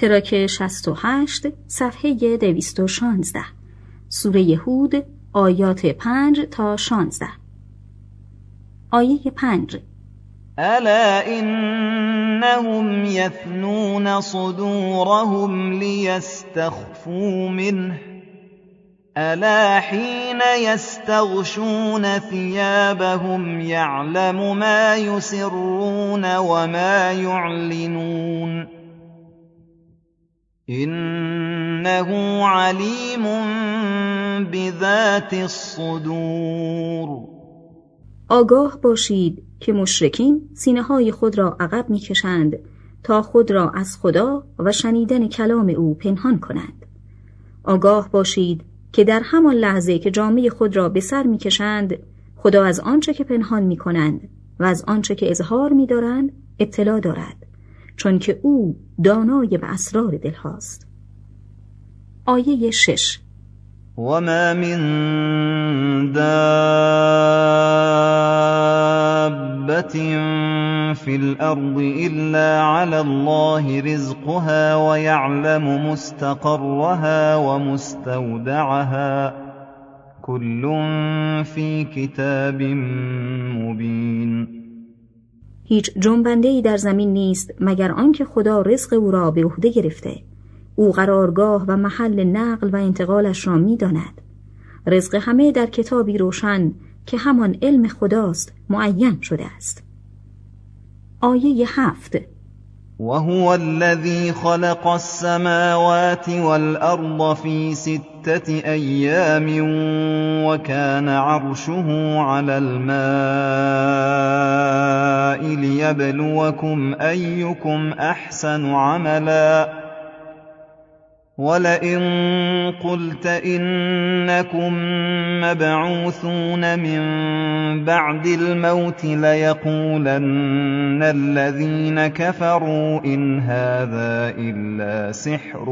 تراک 68 صفحه 216 سوره هود آیات 5 تا 16. آیه 5: الا انهم یثنون صدورهم لیستخفوا منه الا حین یستغشون ثیابهم یعلم ما یسرون وما یعلنون انه علیم بذات الصدور. آگاه باشید که مشرکین سینه‌های خود را عقب می‌کشند تا خود را از خدا و شنیدن کلام او پنهان کنند. آگاه باشید که در همان لحظه که جامه خود را به سر می‌کشند، خدا از آنچه که پنهان می‌کنند و از آنچه که اظهار می‌دارند اطلاع دارد، چون که او دانای به اسرار دل هاست. آیه 6: وما من دابة في الأرض إلا على الله رزقها ويعلم مستقرها ومستودعها كل في كتاب مبين. هیچ جنبنده‌ای در زمین نیست مگر آنکه خدا رزق او را به عهده گرفته. او قرارگاه و محل نقل و انتقالش را می‌داند. رزق همه در کتابی روشن که همان علم خداست معین شده است. آیه 7: وهو الذي خلق السماوات والأرض في 6 أيام وكان عرشه على الماء ليبلوكم أيكم أحسن عملا ولئن قلت إنكم مبعوثون من بعد الموت ليقولن الذين كفروا إن هذا إلا سحر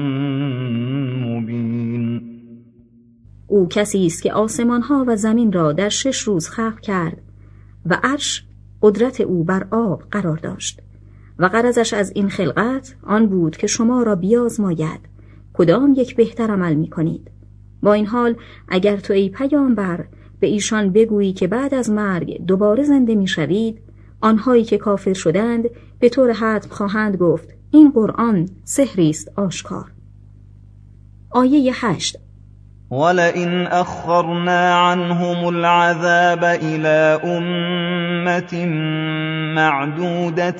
مبين. او کسی است که آسمان‌ها و زمین را در 6 روز خلق کرد و عرش قدرت او بر آب قرار داشت و غرضش از این خلقت آن بود که شما را بیازماید کدام یک بهتر عمل می کنید. با این حال اگر تو ای پیامبر به ایشان بگویی که بعد از مرگ دوباره زنده می شوید، آنهایی که کافر شدند به طور حتم خواهند گفت این قرآن سحری است آشکار. آیه 8: ولئن أخرنا عنهم العذاب إلى أمة معدودة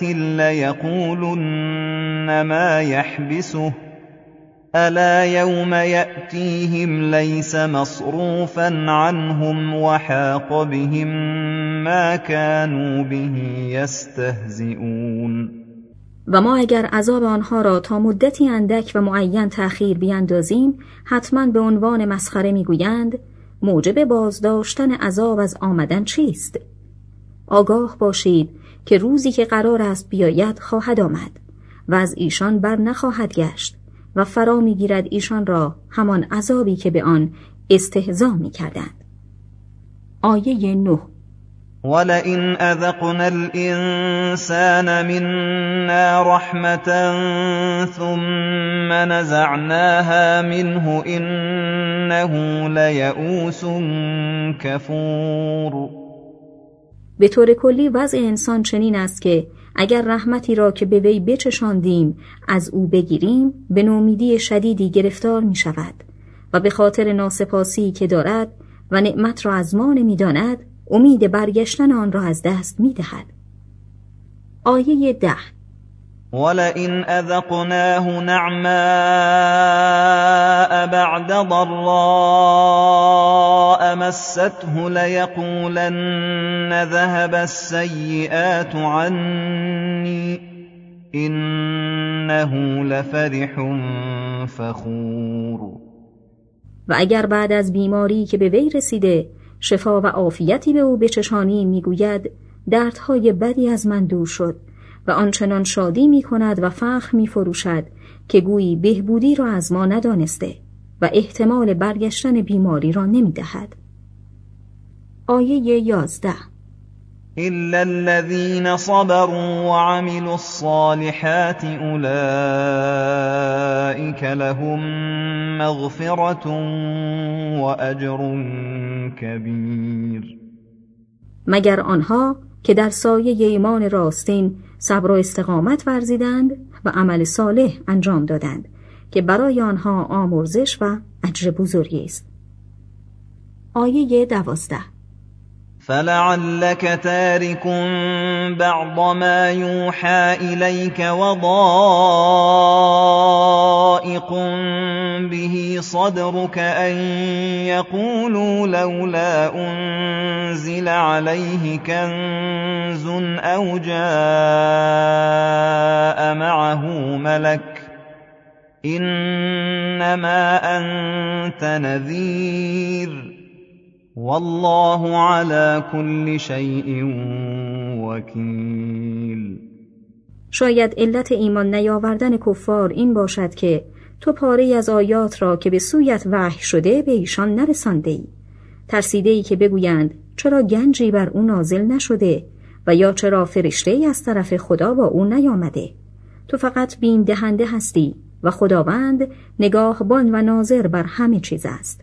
ليقولن ما يحبسه ألا يوم يأتيهم ليس مصروفا عنهم وحاق بهم ما كانوا به يستهزئون. و ما اگر عذاب آنها را تا مدتی اندک و معین تأخیر بیندازیم، حتما به عنوان مسخره میگویند موجب بازداشتن عذاب از آمدن چیست؟ آگاه باشید که روزی که قرار است بیاید خواهد آمد و از ایشان بر نخواهد گشت و فرا میگیرد ایشان را همان عذابی که به آن استهزا میکردند. آیه 9: ولئن أذقنا الإنسان منا رحمة ثم نزعناها منه إنه ليئوس كفور. به طور کلی وضع انسان چنین است که اگر رحمتی را که به وی بچشاندیم از او بگیریم، به نومیدی شدیدی گرفتار می شود و به خاطر ناسپاسی که دارد و نعمت را از ما نمی داند امید برگشتن آن را از دست می دهد. آیه 10: ولئن أذقناه نعماء بعد ضراء مسته ليقولن ذهب السيئات عني إنه لفرح فخور. و اگر بعد از بیماری که به وی رسیده شفا و عافیتی به او بچشانی میگوید دردهای بدی از من دور شد و آنچنان شادی می کند و فخر می فروشد که گویی بهبودی را از ما ندانسته و احتمال برگشتن بیماری را نمی دهد. آیه 11: إلا الذين صبروا وعملوا الصالحات أولئك لهم مغفرة وأجر كبير. مگر آنها که در سایه ایمان راستین صبر و استقامت ورزیدند و عمل صالح انجام دادند که برای آنها آمرزش و اجر بزرگی است. آیه 12. فلعلك تارك بعض ما يوحى إليك وضائق به صدرك أن يقولوا لولا أنزل عليه كنز أو جاء معه ملك إنما أنت نذير والله على كل شيء وكيل. شاید علت ایمان نیاوردن کفار این باشد که تو پاره از آیات را که به سویت وحی شده به ایشان نرسانده‌ای. ترسیده‌ای که بگویند چرا گنجی بر او نازل نشده و یا چرا فرشته‌ای از طرف خدا با او نیامده. تو فقط بیم دهنده هستی و خداوند نگاهبان و ناظر بر همه چیز است.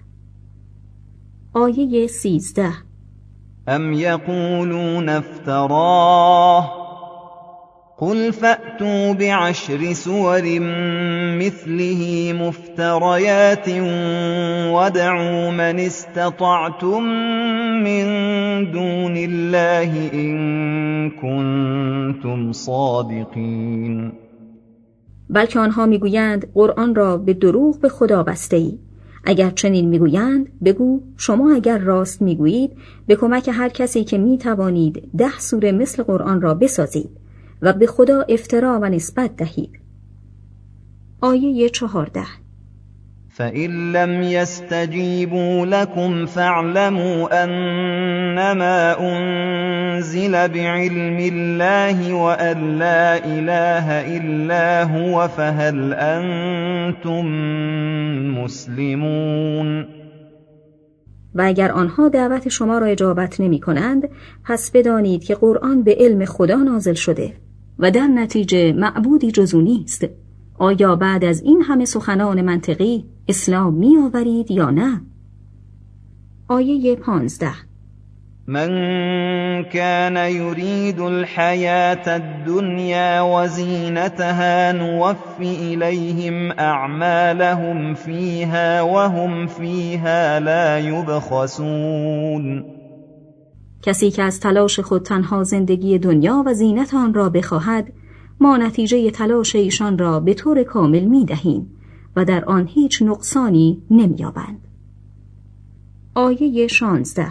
آیه 13. ام یقولون افتراه قل فأتوا بعشر سور مثله مفتريات وادعوا من استطعتم من دون الله إن كنتم صادقین. بلکه آنها میگویند قرآن را به دروغ به خدا بسته‌ای. اگر چنین میگویند بگو شما اگر راست میگویید به کمک هر کسی که میتوانید 10 سوره مثل قرآن را بسازید و به خدا افترا و نسبت دهید. آیه 14. فَإِن لَّمْ يَسْتَجِيبُوا لَكُمْ فَاعْلَمُوا أَنَّمَا أُنزِلَ بِعِلْمِ اللَّهِ وَأَن لَّا إِلَٰهَ إِلَّا هُوَ فَهَلْ أَنتُم مُّسْلِمُونَ. و اگر آنها دعوت شما را اجابت نمی کنند پس بدانید که قرآن به علم خدا نازل شده و در نتیجه معبودی جز او نیست. آیا بعد از این همه سخنان منطقی اسلام می آورید یا نه؟ آیه 15. من كان يريد الحياة الدنيا وزينتها نوفي إليهم أعمالهم فيها وهم فيها لا يبخسون. کسی که از تلاش خود تنها زندگی دنیا و زینت آن را بخواهد ما نتیجه تلاش ایشان را به طور کامل می دهیم و در آن هیچ نقصانی نمی یابند. آیه 16.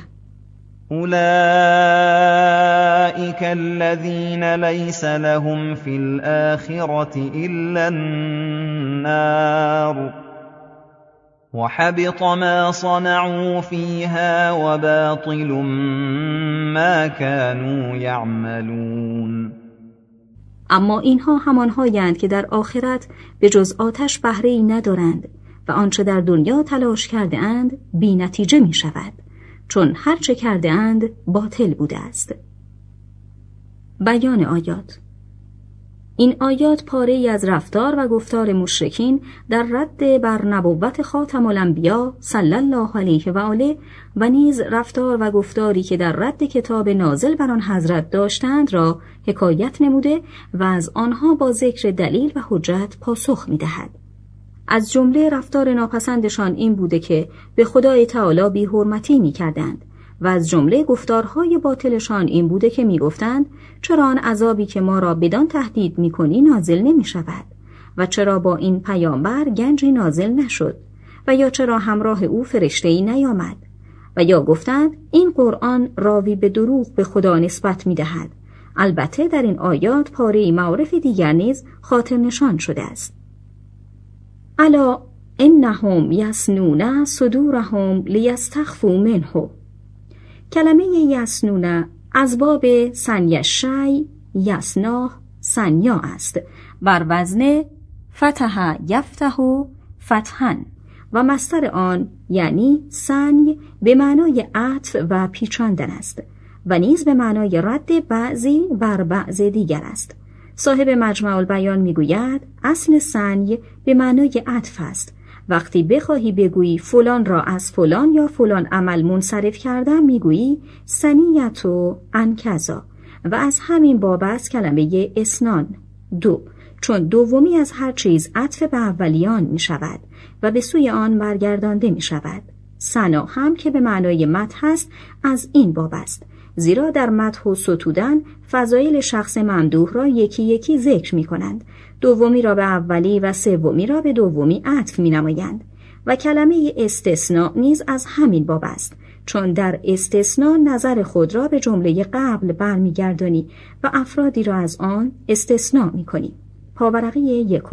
أولئك الذين ليس لهم في الآخرة إلا النار وحبط ما صنعوا فيها وباطل ما كانوا يعملون. اما اینها همانهایند که در آخرت به جز آتش بهره‌ای ندارند و آنچه در دنیا تلاش کرده اند بی نتیجه می شود چون هر چه کرده اند باطل بوده است. بیان آیات. این آیات پاره‌ای از رفتار و گفتار مشرکین در رد بر نبوت خاتم الانبیا صلی الله علیه و آله و نیز رفتار و گفتاری که در رد کتاب نازل بر آن حضرت داشتند را حکایت نموده و از آنها با ذکر دلیل و حجت پاسخ می‌دهد. از جمله رفتار ناپسندشان این بوده که به خدای تعالی بی‌حرمتی می‌کردند و از جمله گفتارهای باطلشان این بوده که میگفتند چرا آن عذابی که ما را بدان تهدید میکنی نازل نمی شود و چرا با این پیامبر گنجی نازل نشد و یا چرا همراه او فرشته‌ای نیامد و یا گفتند این قرآن راوی به دروغ به خدا نسبت میدهد. البته در این آیات پاره‌ای معارف دیگر نیز خاطر نشان شده است. الا انهم یسنون صدورهم لیستخفوا منه. کلمه یسنون از باب سنی شی یسناه سنیا است بر وزن فتح یفتح فتحا و مصدر آن یعنی سنی به معنای عطف و پیچاندن است و نیز به معنای رد بعضی بر بعض دیگر است. صاحب مجمع البیان میگوید اصل ثنی به معنای عطف است. وقتی بخواهی بگویی فلان را از فلان یا فلان عمل منصرف کردم میگویی ثنیت عن کذا و از همین باب است کلمه اسنان. 2. چون دومی از هر چیز عطف به اولیان می شود و به سوی آن برگردانده می شود. ثنا هم که به معنای مدح است از این باب است، زیرا در مدح و ستودن فضایل شخص ممدوح را یکی یکی ذکر می کنند، دومی را به اولی و سومی را به دومی عطف می نمایند. و کلمه استثناء نیز از همین باب است، چون در استثناء نظر خود را به جمله قبل برمیگردانی و افرادی را از آن استثناء می کنی. پاورقی 1.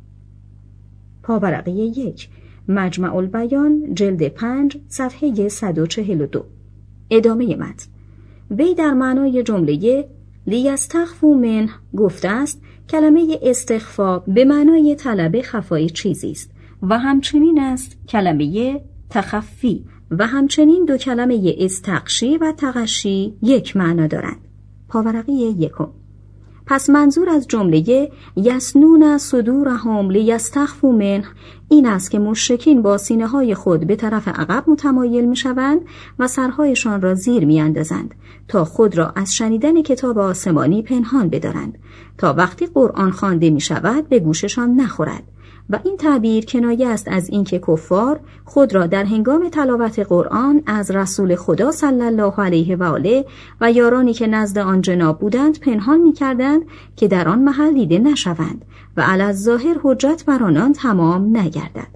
پاورقی 1 مجمع البیان جلد 5 صفحه 142. ادامه متن. وی در معنای جمله لیستخفوا منه گفته است کلمه استخفا به معنای طلب خفای چیزی است و همچنین است کلمه تخفی و همچنین دو کلمه استقشی و تغشی یک معنا دارند. پاورقی 1. پس منظور از جمله یسنون صدورهم لیستخفوا منه این است که مشرکین با سینه های خود به طرف عقب متمایل می شوند و سرهایشان را زیر می اندازند تا خود را از شنیدن کتاب آسمانی پنهان بدارند تا وقتی قرآن خوانده می شود به گوششان نخورد. و این تعبیر کنایه است از اینکه کفار خود را در هنگام تلاوت قرآن از رسول خدا صلی الله علیه و آله و یارانی که نزد آن جناب بودند پنهان می‌کردند که در آن محل دیده نشوند و علی الظاهر حجت بر آنان تمام نگردد.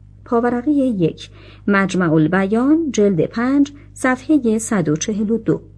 پاورقی 1 مجمع البیان جلد 5 صفحه 142.